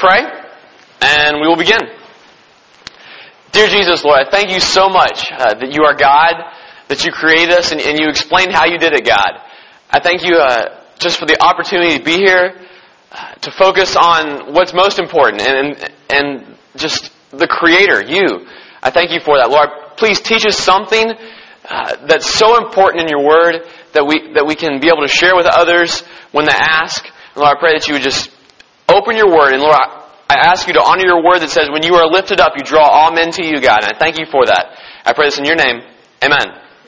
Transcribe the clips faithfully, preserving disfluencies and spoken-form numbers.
pray, and we will begin. Dear Jesus, Lord, I thank you so much uh, that you are God, that you created us, and, and you explained how you did it, God. I thank you uh, just for the opportunity to be here, uh, to focus on what's most important, and, and, and just the Creator, you. I thank you for that, Lord. Please teach us something uh, that's so important in your Word that we that we can be able to share with others when they ask. And Lord, I pray that you would just open your Word. And Lord, I ask you to honor your Word that says, when you are lifted up, you draw all men to you, God. And I thank you for that. I pray this in your name. Amen.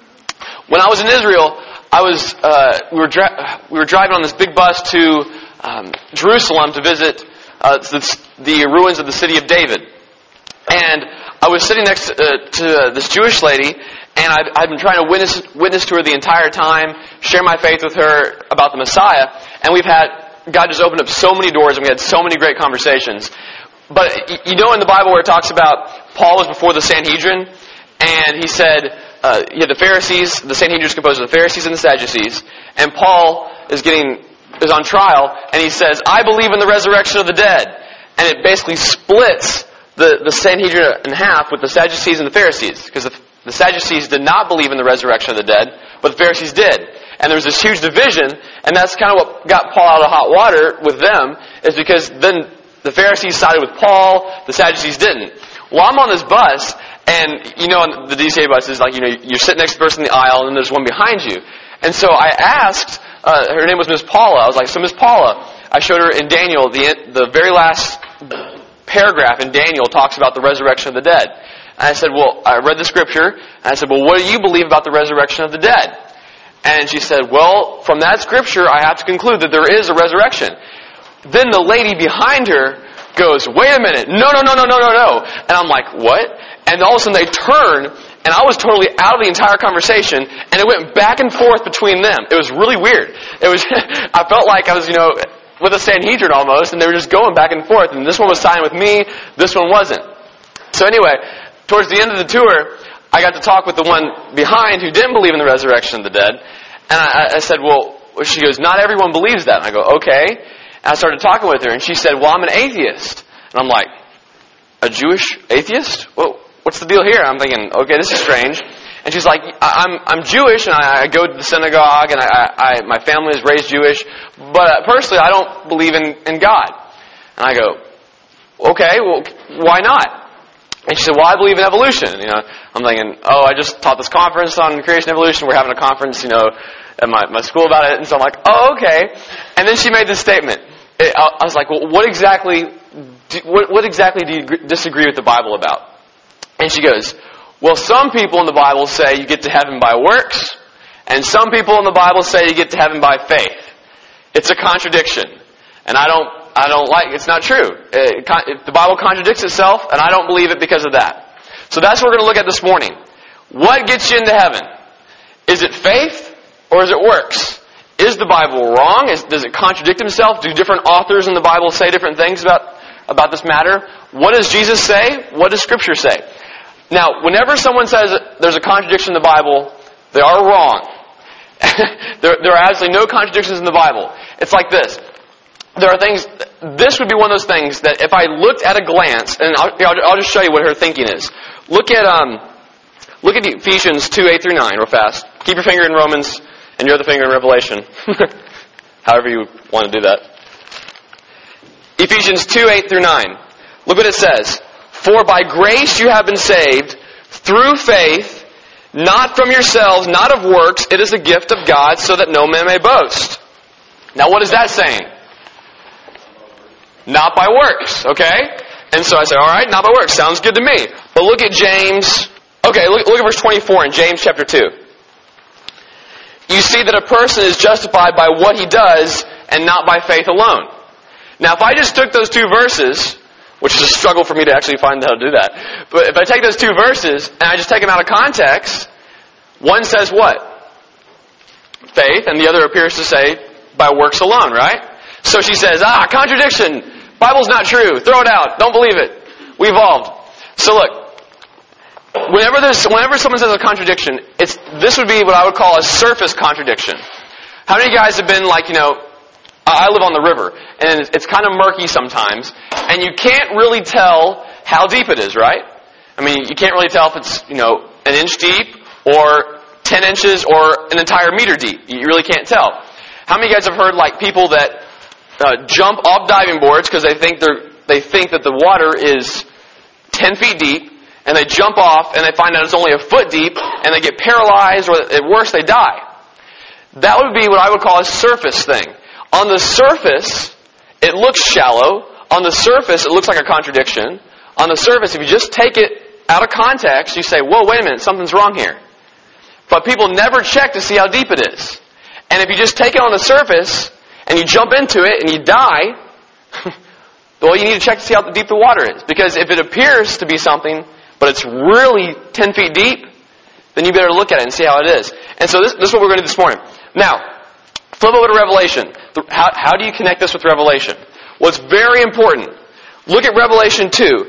When I was in Israel, I was uh, we were dri- we were driving on this big bus to um, Jerusalem to visit uh, the, the ruins of the city of David. And I was sitting next to, uh, to uh, this Jewish lady, and I'd, I'd been trying to witness, witness to her the entire time, share my faith with her about the Messiah. And we've had, God just opened up so many doors, and we had so many great conversations. But you know in the Bible where it talks about Paul was before the Sanhedrin, and he said, uh, you had the Pharisees, the Sanhedrin is composed of the Pharisees and the Sadducees, and Paul is getting, is on trial, and he says, I believe in the resurrection of the dead. And it basically splits the, the Sanhedrin in half with the Sadducees and the Pharisees, because the, the Sadducees did not believe in the resurrection of the dead, but the Pharisees did. And there was this huge division, and that's kind of what got Paul out of hot water with them, is because then the Pharisees sided with Paul, the Sadducees didn't. Well, I'm on this bus, and you know on the D C A bus is like, you know, you're sitting next to the person in the aisle, and then there's one behind you. And so I asked, uh, her name was Miss Paula, I was like, so Miss Paula, I showed her in Daniel, the the very last paragraph in Daniel talks about the resurrection of the dead. And I said, well, I read the scripture, and I said, well, what do you believe about the resurrection of the dead? And she said, well, from that scripture, I have to conclude that there is a resurrection. Then the lady behind her goes, wait a minute, no, no, no, no, no, no, no. And I'm like, what? And all of a sudden they turn, and I was totally out of the entire conversation, and it went back and forth between them. It was really weird. It was, I felt like I was, you know, with a Sanhedrin almost, and they were just going back and forth, and this one was siding with me, this one wasn't. So anyway, towards the end of the tour, I got to talk with the one behind who didn't believe in the resurrection of the dead, and I, I said, well, she goes, not everyone believes that. And I go, okay. And I started talking with her, and she said, well, I'm an atheist. And I'm like, a Jewish atheist? Well, what's the deal here? I'm thinking, okay, this is strange. And she's like, I'm I'm Jewish, and I, I go to the synagogue, and I, I my family is raised Jewish, but personally, I don't believe in, in God. And I go, okay, well, why not? And she said, well, I believe in evolution. You know, I'm thinking, oh, I just taught this conference on creation and evolution. We're having a conference, you know, at my, my school about it. And so I'm like, oh, okay. And then she made this statement. It, I, I was like, well, what exactly, do, what, what exactly do you disagree with the Bible about? And she goes, well, some people in the Bible say you get to heaven by works, and some people in the Bible say you get to heaven by faith. It's a contradiction. And I don't I don't like, it's not true. It, it, the Bible contradicts itself, and I don't believe it because of that. So that's what we're going to look at this morning. What gets you into heaven? Is it faith, or is it works? Is the Bible wrong? Is, does it contradict itself? Do different authors in the Bible say different things about, about this matter? What does Jesus say? What does Scripture say? Now, whenever someone says there's a contradiction in the Bible, they are wrong. there, there are absolutely no contradictions in the Bible. It's like this. There are things, this would be one of those things that if I looked at a glance, and I'll, I'll just show you what her thinking is. Look at um, look at Ephesians two, eight through nine real fast. Keep your finger in Romans and your other finger in Revelation. However you want to do that. Ephesians two, eight through nine. Look what it says. For by grace you have been saved through faith, not from yourselves, not of works. It is a gift of God, so that no man may boast. Now what is that saying? Not by works, okay? And so I said, all right, not by works. Sounds good to me. But look at James. Okay, look, look at verse twenty-four in James chapter two. You see that a person is justified by what he does and not by faith alone. Now if I just took those two verses, which is a struggle for me to actually find how to do that. But if I take those two verses and I just take them out of context, one says what? Faith, and the other appears to say by works alone, right? So she says, ah, contradiction. Bible's not true. Throw it out. Don't believe it. We evolved. So look, whenever there's, whenever someone says a contradiction, it's, this would be what I would call a surface contradiction. How many guys have been like, you know, I live on the river, and it's kind of murky sometimes, and you can't really tell how deep it is, right? I mean, you can't really tell if it's, you know, an inch deep or ten inches or an entire meter deep. You really can't tell. How many of you guys have heard, like, people that uh, jump off diving boards because they think they're they think that the water is ten feet deep, and they jump off and they find out it's only a foot deep, and they get paralyzed, or at worst, they die. That would be what I would call a surface thing. On the surface, it looks shallow. On the surface, it looks like a contradiction. On the surface, if you just take it out of context, you say, whoa, wait a minute, something's wrong here. But people never check to see how deep it is. And if you just take it on the surface, and you jump into it, and you die, well, you need to check to see how deep the water is. Because if it appears to be something, but it's really ten feet deep, then you better look at it and see how it is. And so this, this is what we're going to do this morning. Now, flip over to Revelation. How, how do you connect this with Revelation? Well, it's very important. Look at Revelation two.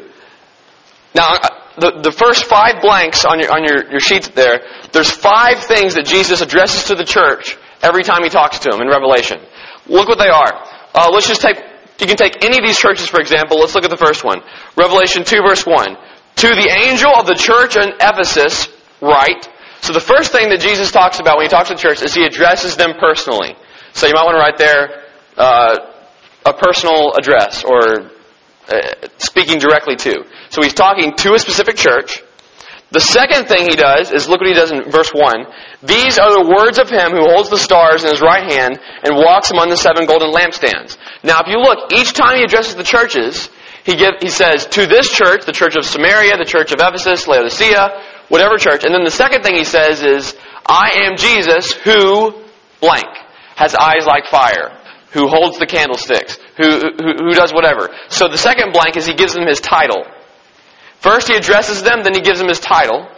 Now, the, the first five blanks on your on your, your sheets there, there's five things that Jesus addresses to the church every time he talks to them in Revelation. Look what they are. Uh, let's just take, you can take any of these churches, for example. Let's look at the first one. Revelation two, verse one. To the angel of the church in Ephesus, write. So the first thing that Jesus talks about when he talks to the church is he addresses them personally. So you might want to write there uh, a personal address, or uh, speaking directly to. So he's talking to a specific church. The second thing he does is, look what he does in verse one. These are the words of him who holds the stars in his right hand and walks among the seven golden lampstands. Now if you look, each time he addresses the churches, he give, he says, to this church, the church of Samaria, the church of Ephesus, Laodicea, whatever church. And then the second thing he says is, I am Jesus who blank, has eyes like fire, who holds the candlesticks, who, who, who does whatever. So the second blank is he gives them his title. First he addresses them, then he gives them his title.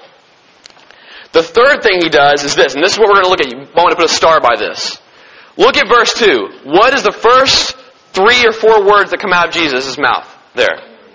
The third thing he does is this, and this is what we're going to look at. You want to put a star by this. Look at verse two. What is the first three or four words that come out of Jesus' mouth? There.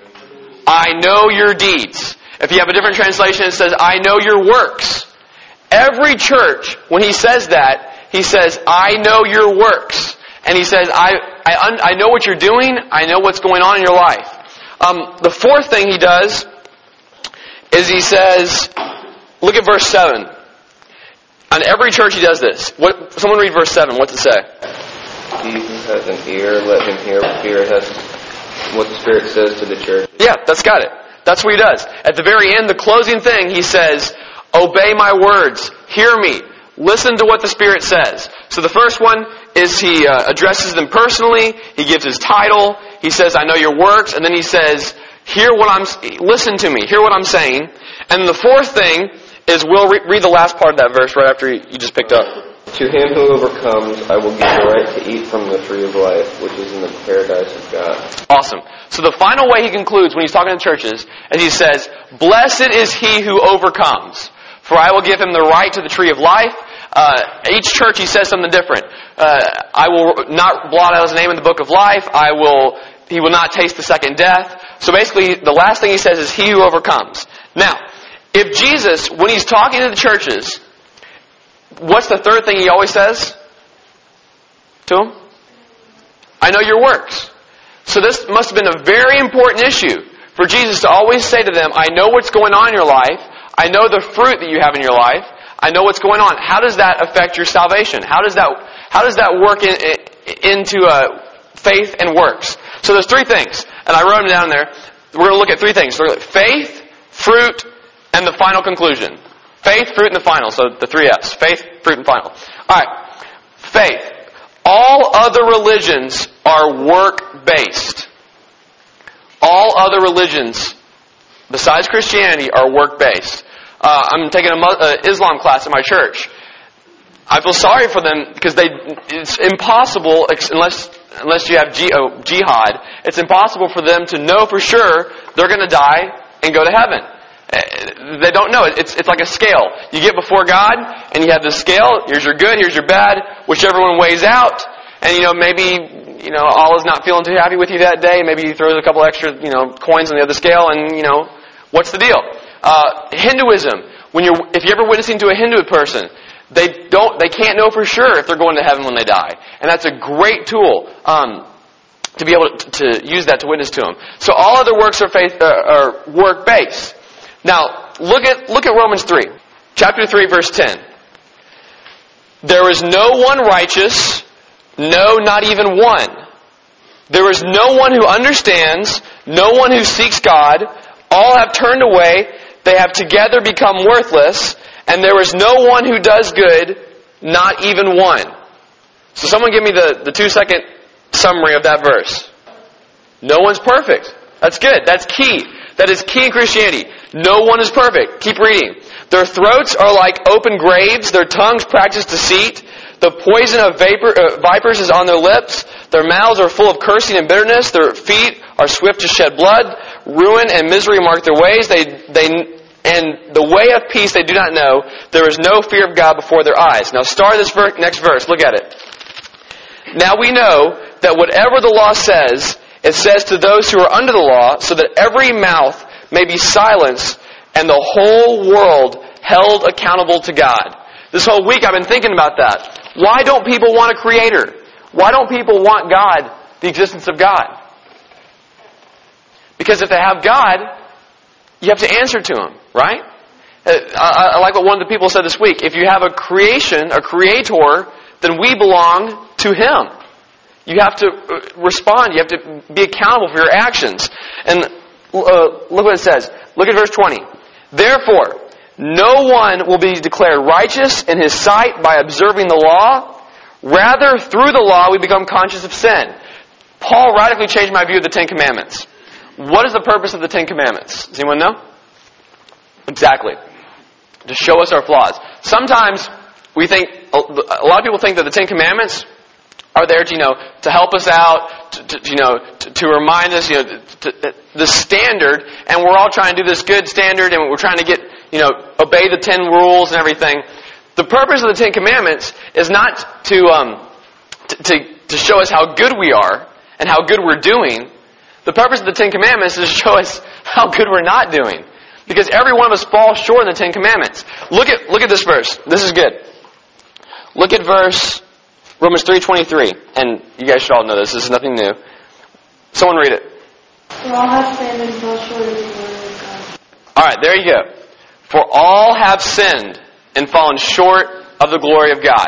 I know your deeds. If you have a different translation, it says, I know your works. Every church, when he says that, he says, I know your works. And he says, I, I, I know what you're doing. I know what's going on in your life. Um, the fourth thing he does is he says, look at verse seven. On every church he does this. What, someone read verse seven. What's it say? He who has an ear, let him hear what the Spirit has, what the Spirit says to the church. Yeah, that's got it. That's what he does. At the very end, the closing thing, he says, obey my words. Hear me. Listen to what the Spirit says. So the first one is he uh, addresses them personally. He gives his title. He says, I know your works. And then he says, hear what I'm, listen to me. Hear what I'm saying. And the fourth thing is, we'll re- read the last part of that verse right after you just picked up. To him who overcomes, I will give the right to eat from the tree of life, which is in the paradise of God. Awesome. So the final way he concludes when he's talking to churches, and he says, blessed is he who overcomes, for I will give him the right to the tree of life. Uh, each church he says something different. Uh, I will not blot out his name in the book of life. I will, he will not taste the second death. So basically, the last thing he says is he who overcomes. Now, if Jesus, when he's talking to the churches, what's the third thing he always says to them? I know your works. So this must have been a very important issue for Jesus to always say to them, I know what's going on in your life. I know the fruit that you have in your life. I know what's going on. How does that affect your salvation? How does that how does that work in, in, into uh, faith and works? So there's three things, and I wrote them down there. We're going to look at three things. We're going to look at faith, fruit, and the final conclusion. Faith, fruit, and the final. So the three F's. Faith, fruit, and final. All right. Faith. All other religions are work-based. All other religions, besides Christianity, are work-based. Uh, I'm taking an uh, Islam class at my church. I feel sorry for them because they it's impossible, unless unless you have jihad, it's impossible for them to know for sure they're going to die and go to heaven. They don't know. It's it's like a scale. You get before God, and you have this scale. Here's your good, here's your bad. Whichever one weighs out, and you know maybe you know Allah's not feeling too happy with you that day. Maybe He throws a couple extra you know coins on the other scale, and you know what's the deal? Uh, Hinduism. When you're if you're ever witnessing to a Hindu person, they don't, they can't know for sure if they're going to heaven when they die. And that's a great tool um, to be able to, to use that to witness to them. So all other works are faith uh, are work based. Now look at look at Romans three, chapter three, verse ten. There is no one righteous, no, not even one. There is no one who understands, no one who seeks God. All have turned away. They have together become worthless. And there is no one who does good, not even one. So someone give me the, the two-second summary of that verse. No one's perfect. That's good. That's key. That is key in Christianity. No one is perfect. Keep reading. Their throats are like open graves. Their tongues practice deceit. The poison of vapor, uh, vipers is on their lips. Their mouths are full of cursing and bitterness. Their feet are swift to shed blood. Ruin and misery mark their ways. They, they, and the way of peace they do not know. There is no fear of God before their eyes. Now start this ver- next verse. Look at it. Now we know that whatever the law says, it says to those who are under the law, so that every mouth may be silenced and the whole world held accountable to God. This whole week I've been thinking about that. Why don't people want a creator? Why don't people want God, the existence of God? Because if they have God, you have to answer to Him, right? I, I like what one of the people said this week. If you have a creation, a creator, then we belong to Him. You have to respond. You have to be accountable for your actions. And uh, look what it says. Look at verse twenty. Therefore, no one will be declared righteous in his sight by observing the law. Rather, through the law, we become conscious of sin. Paul radically changed my view of the Ten Commandments. What is the purpose of the Ten Commandments? Does anyone know? Exactly. To show us our flaws. Sometimes we think, a lot of people think that the Ten Commandments are there to, you know, to help us out, to, to you know, to, to remind us, you know, to, to, the standard, and we're all trying to do this good standard, and we're trying to get, you know, obey the ten rules and everything. The purpose of the Ten Commandments is not to, um, to, to, to show us how good we are and how good we're doing. The purpose of the Ten Commandments is to show us how good we're not doing. Because every one of us falls short in the Ten Commandments. Look at, look at this verse. This is good. Look at verse Romans three twenty-three, and you guys should all know this. This is nothing new. Someone read it. For all have sinned and fall short of the glory of God. All right, there you go. For all have sinned and fallen short of the glory of God.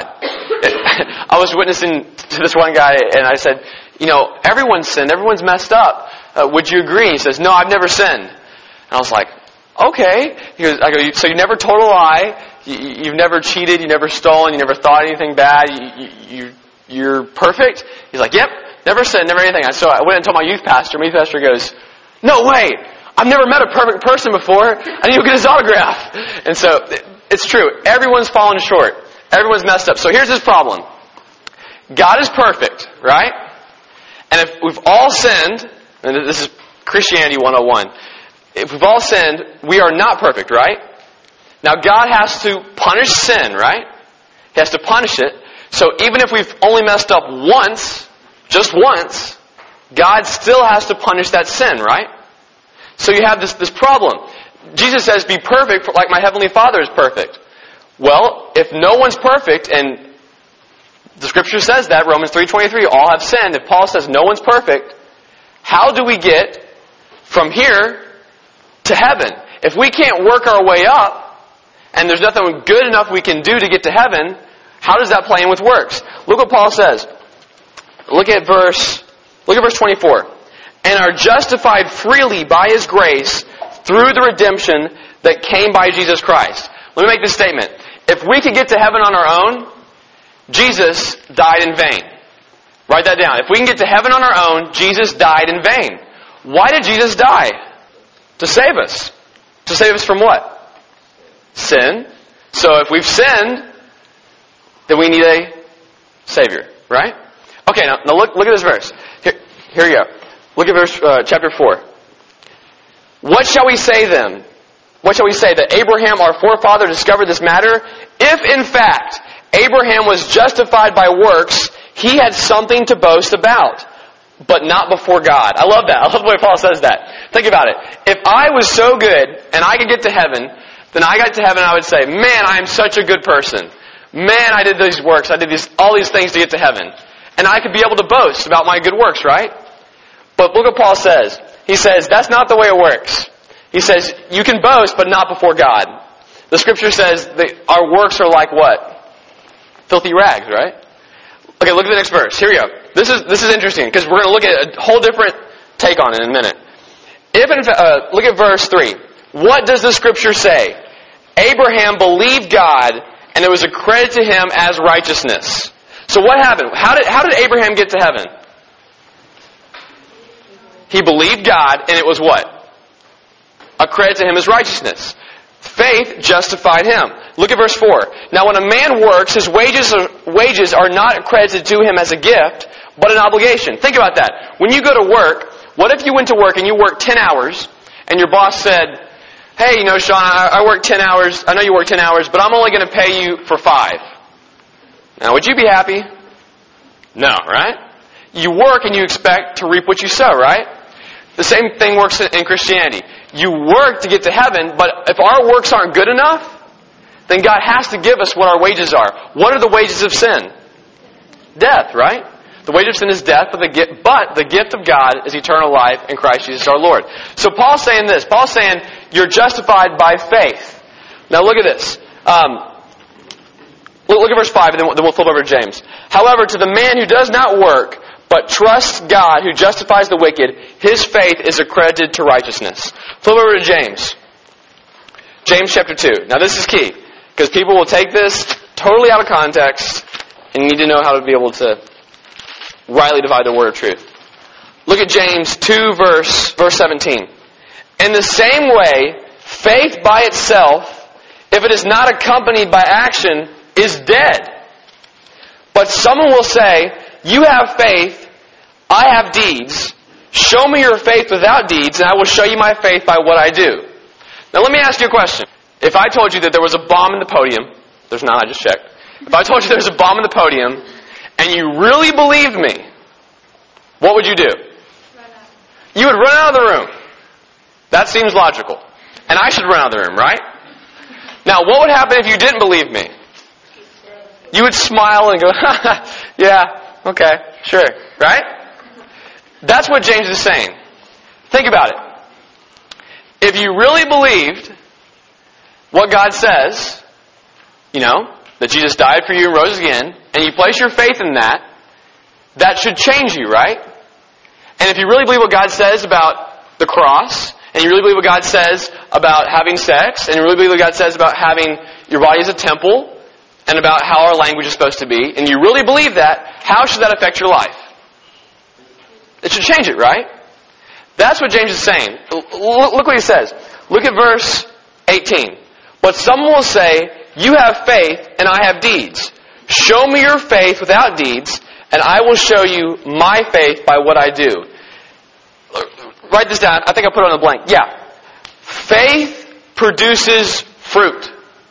I was witnessing to this one guy, and I said, you know, everyone's sinned. Everyone's messed up. Uh, would you agree? He says, no, I've never sinned. And I was like, okay. He goes, I go, so you never told a lie. You, you've never cheated. You never stolen. You never thought anything bad. You, you, you're perfect. He's like, yep, never sinned, never anything. So I went and told my youth pastor. My youth pastor goes, no way. I've never met a perfect person before. I need to go get his autograph. And so it's true. Everyone's fallen short. Everyone's messed up. So here's his problem. God is perfect, right? And if we've all sinned, and this is Christianity one oh one, if we've all sinned, we are not perfect, right? Now God has to punish sin, right? He has to punish it. So even if we've only messed up once, just once, God still has to punish that sin, right? So you have this, this problem. Jesus says, be perfect like my heavenly Father is perfect. Well, if no one's perfect, and the Scripture says that, Romans three twenty-three, all have sinned. If Paul says no one's perfect, how do we get from here to heaven? If we can't work our way up, and there's nothing good enough we can do to get to heaven, how does that play in with works? Look what Paul says. Look at verse, look at verse twenty-four. And are justified freely by His grace through the redemption that came by Jesus Christ. Let me make this statement. If we could get to heaven on our own, Jesus died in vain. Write that down. If we can get to heaven on our own, Jesus died in vain. Why did Jesus die? To save us. To save us from what? Sin. So if we've sinned, then we need a Savior, right? Okay, now, now look, look at this verse. Here, here you go. Look at verse uh, chapter four. What shall we say then? What shall we say? That Abraham, our forefather, discovered this matter? If in fact Abraham was justified by works, he had something to boast about, but not before God. I love that. I love the way Paul says that. Think about it. If I was so good and I could get to heaven, then I got to heaven and I would say, man, I am such a good person. man, I did these works, I did these all these things to get to heaven. And I could be able to boast about my good works, right? But look what Paul says. He says, that's not the way it works. He says, you can boast, but not before God. The scripture says that our works are like what? Filthy rags, right? Okay, look at the next verse. Here we go. This is this is interesting, because we're going to look at a whole different take on it in a minute. If in, uh, look at verse three. What does the scripture say? Abraham believed God, and it was accredited to him as righteousness. So what happened? How did how did Abraham get to heaven? He believed God, and it was what? Accredited to him as righteousness. Faith justified him. Look at verse four. Now when a man works, his wages are, wages are not accredited to him as a gift, but an obligation. Think about that. When you go to work, what if you went to work and you worked ten hours, and your boss said, hey, you know, Sean, I, I work ten hours, I know you work ten hours, but I'm only going to pay you for five. Now, would you be happy? No, right? You work and you expect to reap what you sow, right? The same thing works in Christianity. You work to get to heaven, but if our works aren't good enough, then God has to give us what our wages are. What are the wages of sin? Death, right? The wage of sin is death, but the gift, but the gift of God is eternal life in Christ Jesus our Lord. So Paul's saying this. Paul's saying you're justified by faith. Now look at this. Um, look, look at verse five, and then we'll, then we'll flip over to James. However, to the man who does not work, but trusts God who justifies the wicked, his faith is accredited to righteousness. Flip over to James. James chapter two. Now this is key, because people will take this totally out of context, and you need to know how to be able to rightly divide the word of truth. Look at James two, verse, verse seventeen. In the same way, faith by itself, if it is not accompanied by action, is dead. But someone will say, you have faith, I have deeds. Show me your faith without deeds, and I will show you my faith by what I do. Now let me ask you a question. If I told you that there was a bomb in the podium, there's not, I just checked. If I told you there was a bomb in the podium, and you really believed me, what would you do? You would run out of the room. That seems logical. And I should run out of the room, right? Now, what would happen if you didn't believe me? You would smile and go, yeah, okay, sure, right? That's what James is saying. Think about it. If you really believed what God says, you know, that Jesus died for you and rose again, and you place your faith in that, that should change you, right? And if you really believe what God says about the cross, and you really believe what God says about having sex, and you really believe what God says about having your body as a temple, and about how our language is supposed to be, and you really believe that, how should that affect your life? It should change it, right? That's what James is saying. Look what he says. Look at verse eighteen. But someone will say, you have faith, and I have deeds. Show me your faith without deeds, and I will show you my faith by what I do. Write this down. I think I put it on the blank. Yeah. Faith produces fruit.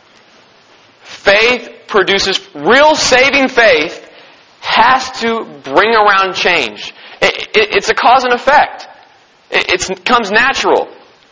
Faith produces, real saving faith has to bring around change. It, it, it's a cause and effect. It, it comes natural.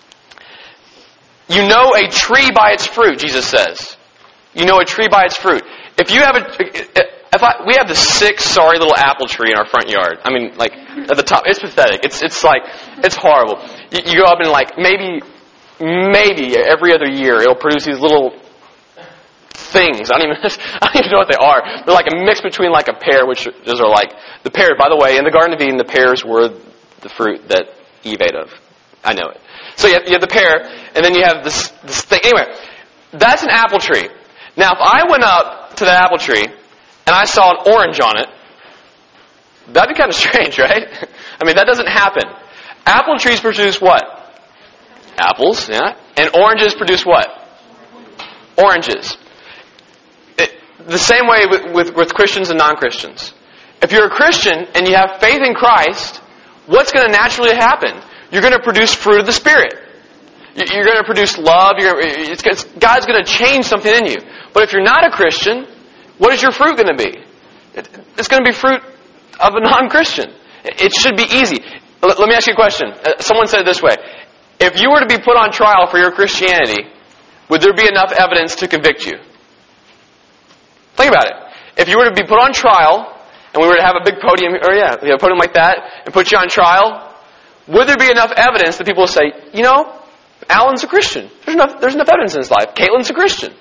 You know a tree by its fruit, Jesus says. You know a tree by its fruit. If you have a, if I, we have this sick, sorry little apple tree in our front yard. I mean, like, at the top, it's pathetic. It's, it's like, it's horrible. You, you go up and like, maybe, maybe every other year it'll produce these little things. I don't even, I don't even know what they are. They're like a mix between like a pear, which those are like, the pear, by the way, in the Garden of Eden, the pears were the fruit that Eve ate of. I know it. So you have, you have the pear, and then you have this, this thing. Anyway, that's an apple tree. Now, if I went up to that apple tree, and I saw an orange on it, that'd be kind of strange, right? I mean, that doesn't happen. Apple trees produce what? Apples, yeah. And oranges produce what? Oranges. It, the same way with, with, with Christians and non-Christians. If you're a Christian and you have faith in Christ, what's going to naturally happen? You're going to produce fruit of the Spirit. You're going to produce love. You're, it's, it's, God's going to change something in you. But if you're not a Christian, what is your fruit going to be? It, it's going to be fruit of a non-Christian. It should be easy. Let, let me ask you a question. Someone said it this way. If you were to be put on trial for your Christianity, would there be enough evidence to convict you? Think about it. If you were to be put on trial, and we were to have a big podium, or yeah, a podium like that, and put you on trial, would there be enough evidence that people will say, you know, Alan's a Christian. There's enough, there's enough evidence in his life. Caitlin's a Christian.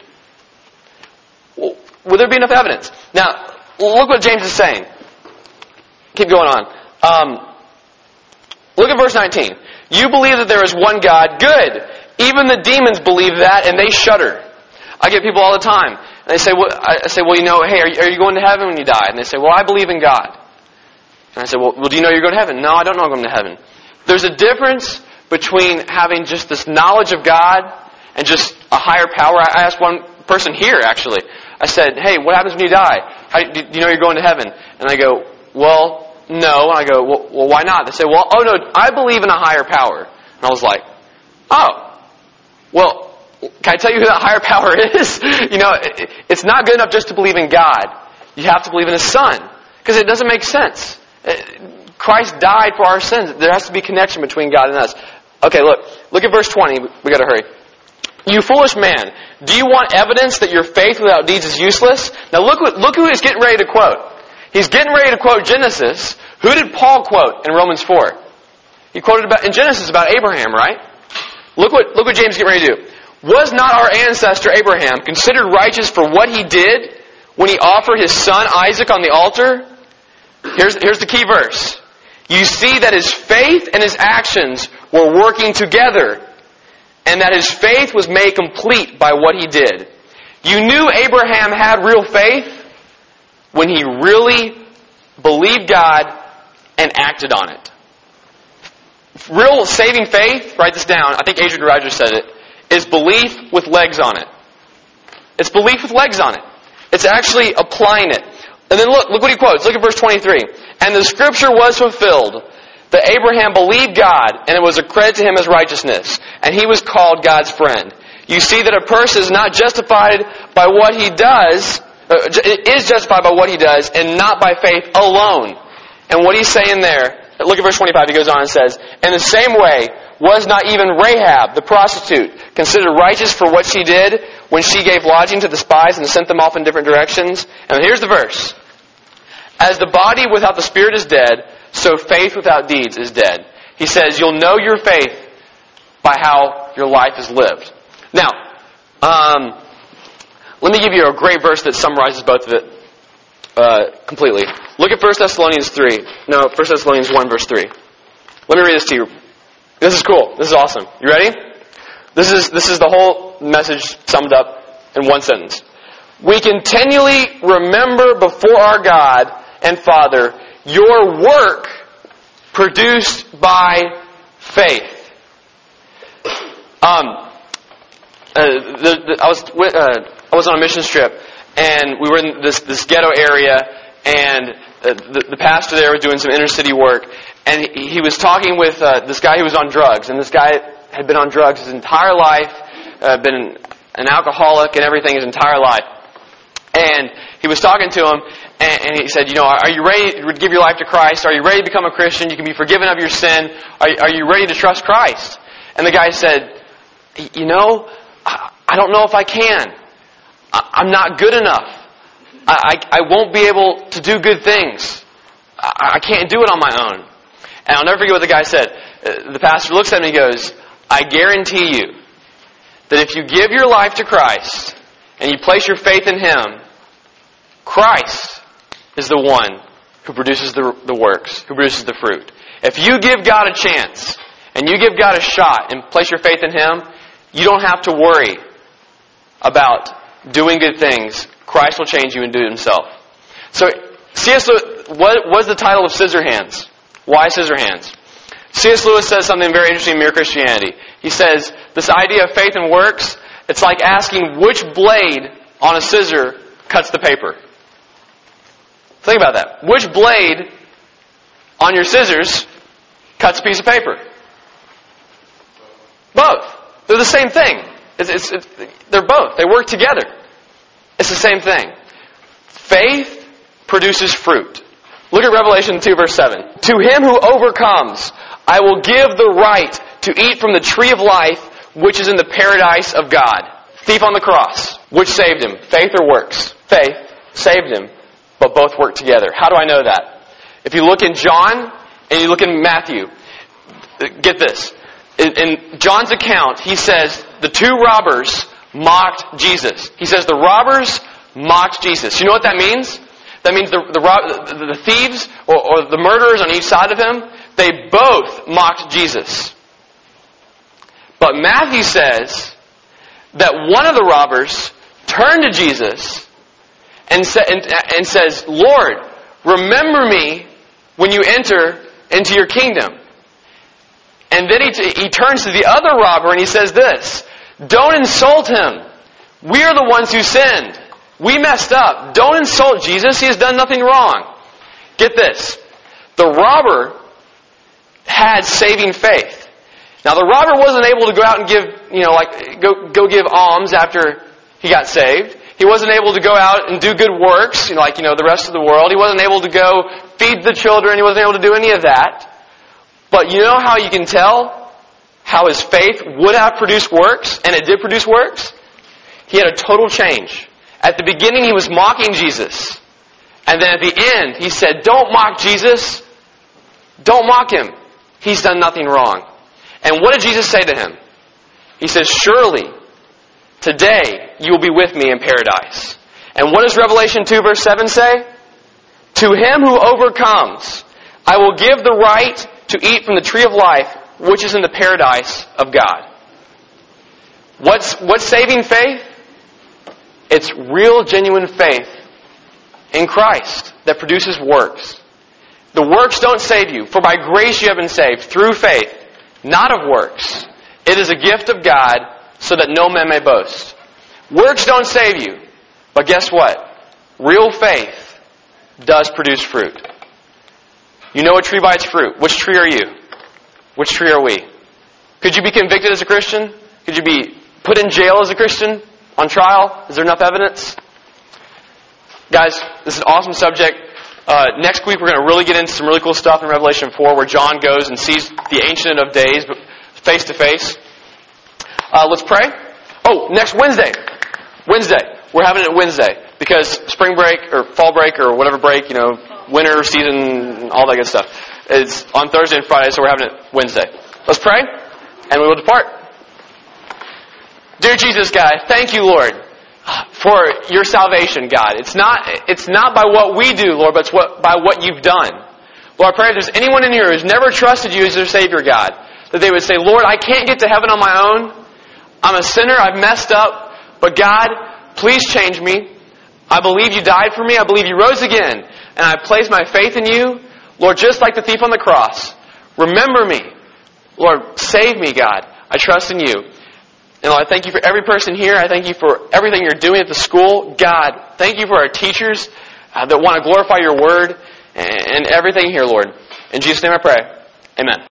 Well, would there be enough evidence? Now, look what James is saying. Keep going on. Um, look at verse nineteen. You believe that there is one God. Good. Even the demons believe that, and they shudder. I get people all the time. And they say, well, I say, well, you know, hey, are you, are you going to heaven when you die? And they say, well, I believe in God. And I say, well, well, do you know you're going to heaven? No, I don't know I'm going to heaven. There's a difference between having just this knowledge of God and just a higher power. I asked one person here, actually. I said, hey, what happens when you die? How, do you know you're going to heaven? And I go, well, no. And I go, well, well, why not? They say, well, oh, no, I believe in a higher power. And I was like, oh, well, can I tell you who that higher power is? You know, it's not good enough just to believe in God. You have to believe in His Son. Because it doesn't make sense. Christ died for our sins. There has to be a connection between God and us. Okay, look. Look at verse twenty. We got to hurry. You foolish man, do you want evidence that your faith without deeds is useless? Now look, what, look who he's getting ready to quote. He's getting ready to quote Genesis. Who did Paul quote in Romans four? He quoted about in Genesis about Abraham, right? Look what, look what James is getting ready to do. Was not our ancestor Abraham considered righteous for what he did when he offered his son Isaac on the altar? Here's, here's the key verse. You see that his faith and his actions were working together, and that his faith was made complete by what he did. You knew Abraham had real faith when he really believed God and acted on it. Real saving faith, write this down, I think Adrian Rogers said it, is belief with legs on it. It's belief with legs on it. It's actually applying it. And then look, look what he quotes. Look at verse twenty-three. And the scripture was fulfilled, that Abraham believed God, and it was accredited to him as righteousness, and he was called God's friend. You see that a person is not justified by what he does, uh, is justified by what he does, and not by faith alone. And what he's saying there, look at verse twenty-five, he goes on and says, in the same way, was not even Rahab, the prostitute, considered righteous for what she did when she gave lodging to the spies and sent them off in different directions? And here's the verse. As the body without the spirit is dead, so faith without deeds is dead. He says, you'll know your faith by how your life is lived. Now, um, let me give you a great verse that summarizes both of it uh, completely. Look at First Thessalonians three. No, First Thessalonians one, verse three. Let me read this to you. This is cool. This is awesome. You ready? This is this is the whole message summed up in one sentence. We continually remember before our God and Father your work produced by faith. Um, uh, the, the, I was uh, I was on a mission trip, and we were in this this ghetto area, and uh, the, the pastor there was doing some inner city work, and he, he was talking with uh, this guy who was on drugs, and this guy had been on drugs his entire life, uh, been an alcoholic and everything his entire life. And he was talking to him, and, and he said, you know, are you ready to give your life to Christ? Are you ready to become a Christian? You can be forgiven of your sin. Are, are you ready to trust Christ? And the guy said, you know, I, I don't know if I can. I, I'm not good enough. I, I, I won't be able to do good things. I, I can't do it on my own. And I'll never forget what the guy said. The pastor looks at me and he goes, I guarantee you that if you give your life to Christ and you place your faith in Him, Christ is the one who produces the, the works, who produces the fruit. If you give God a chance and you give God a shot and place your faith in Him, you don't have to worry about doing good things. Christ will change you and do it Himself. So, C S Lewis, what was the title of Scissor Hands? Why Scissor Hands? C S Lewis says something very interesting in Mere Christianity. He says, this idea of faith and works, it's like asking which blade on a scissor cuts the paper. Think about that. Which blade on your scissors cuts a piece of paper? Both. They're the same thing. It's, it's, it's, they're both. They work together. It's the same thing. Faith produces fruit. Look at Revelation two, verse seven. To him who overcomes, I will give the right to eat from the tree of life, which is in the paradise of God. Thief on the cross. Which saved him? Faith or works? Faith. saved him, but both worked together. How do I know that? If you look in John and you look in Matthew, get this. In John's account, he says the two robbers mocked Jesus. He says the robbers mocked Jesus. You know what that means? That means the, the, the thieves or, or the murderers on each side of him, they both mocked Jesus. But Matthew says that one of the robbers turned to Jesus and, sa- and, and says, Lord, remember me when you enter into your kingdom. And then he, t- he turns to the other robber and he says this, don't insult him. We are the ones who sinned. We messed up. Don't insult Jesus. He has done nothing wrong. Get this. The robber had saving faith. Now the robber wasn't able to go out and give, you know, like, go, go give alms after he got saved. He wasn't able to go out and do good works, you know, like, you know, the rest of the world. He wasn't able to go feed the children. He wasn't able to do any of that. But you know how you can tell how his faith would have produced works, and it did produce works? He had a total change. At the beginning, he was mocking Jesus. And then at the end, he said, don't mock Jesus. Don't mock him. He's done nothing wrong. And what did Jesus say to him? He says, surely, today you will be with me in paradise. And what does Revelation two verse seven say? To him who overcomes, I will give the right to eat from the tree of life, which is in the paradise of God. What's, what's saving faith? It's real, genuine faith in Christ that produces works. The works don't save you. For by grace you have been saved, through faith, not of works. It is a gift of God, so that no man may boast. Works don't save you. But guess what? Real faith does produce fruit. You know a tree by its fruit. Which tree are you? Which tree are we? Could you be convicted as a Christian? Could you be put in jail as a Christian? On trial? Is there enough evidence? Guys, this is an awesome subject. Uh, next week we're going to really get into some really cool stuff in Revelation four where John goes and sees the Ancient of Days face to face. Uh, let's pray. Oh, next Wednesday. Wednesday. We're having it Wednesday because spring break or fall break or whatever break, you know, winter season, all that good stuff. It's on Thursday and Friday, so we're having it Wednesday. Let's pray and we will depart. Dear Jesus, God, thank you, Lord, for your salvation, God. It's not, it's not by what we do, Lord, but it's what, by what you've done. Lord, I pray if there's anyone in here who's never trusted you as their Savior, God, that they would say, Lord, I can't get to heaven on my own. I'm a sinner. I've messed up. But God, please change me. I believe you died for me. I believe you rose again. And I place my faith in you. Lord, just like the thief on the cross, remember me. Lord, save me, God. I trust in you. And Lord, I thank you for every person here. I thank you for everything you're doing at the school. God, thank you for our teachers uh, that want to glorify your word and, and everything here, Lord. In Jesus' name I pray. Amen.